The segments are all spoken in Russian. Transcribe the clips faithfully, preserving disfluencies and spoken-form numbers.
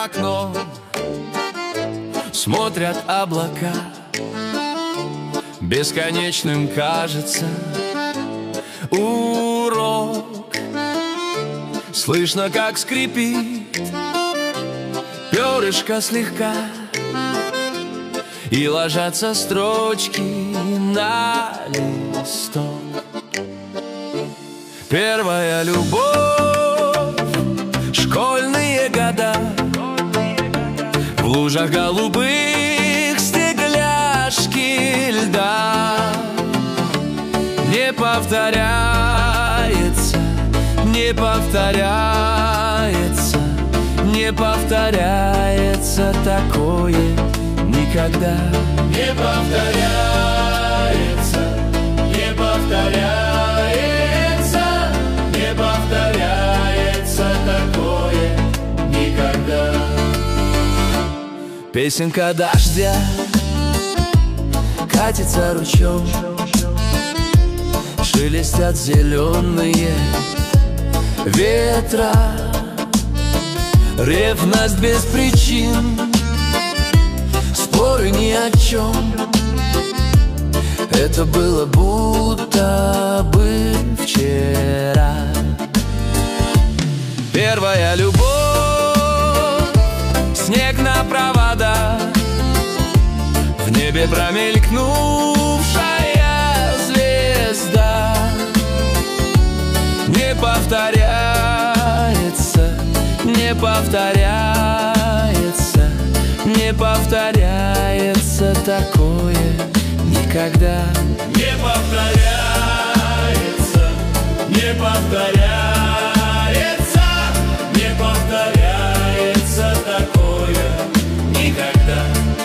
окном смотрят облака. Бесконечным кажется урок. Слышно, как скрипит перышко слегка, и ложатся строчки на листок. Первая любовь, школьные года, в лужах голубых стекляшки льда. Не повторяется, не повторяется, не повторяется такое никогда. Не повторяется, не повторяется, не повторяется такое никогда. Песенка дождя катится ручьем, шелестят зеленые ветра. Ревность без причин, споры ни о чем. Это было будто бы вчера. Первая любовь, снег на провода, в небе промелькнувшая звезда. Не повторяется, не повторяется, не повторяется такое никогда. Не повторяется, не повторяется, не повторяется такое никогда.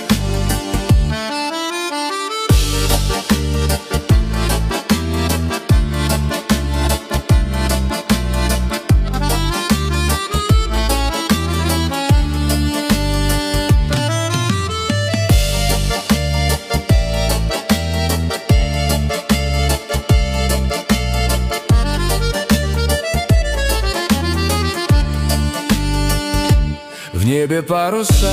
В небе паруса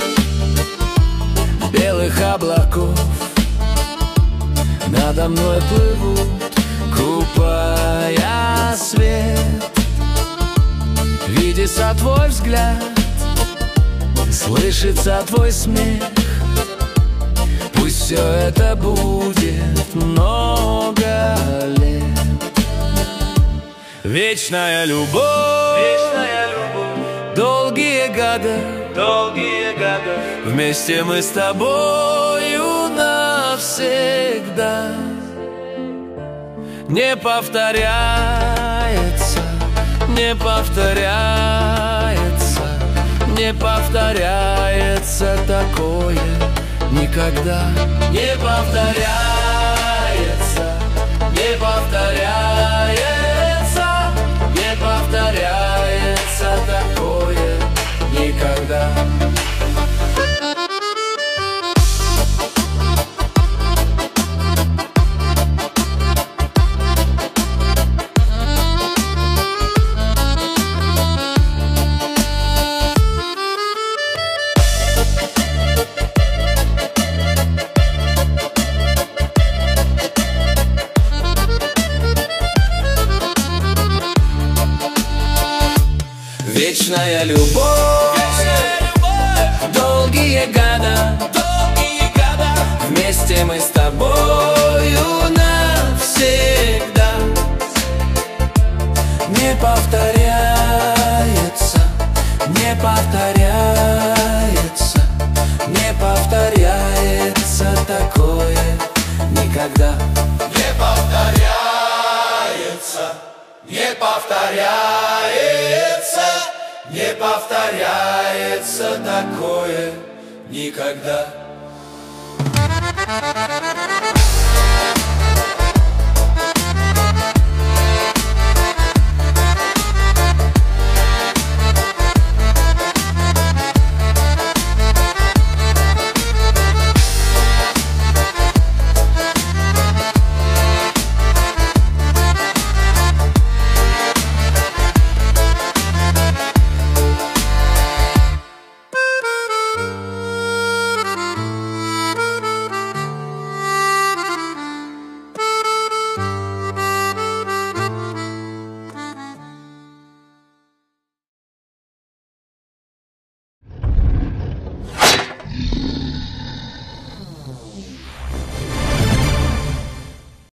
белых облаков надо мной плывут, купая свет. Видится твой взгляд, слышится твой смех. Пусть все это будет много лет. Вечная любовь, вечная любовь. Долгие годы, долгие годы, вместе мы с тобою навсегда. Не повторяется, не повторяется, не повторяется такое никогда. Не повторяется, не повторяется, не повторяется такое никогда. Вечная любовь, вечная любовь. Долгие года, долгие года, вместе мы с тобою навсегда. Не повторяется, не повторяется, не повторяется такое никогда. Не повторяется, не повторяется, не повторяется такое никогда.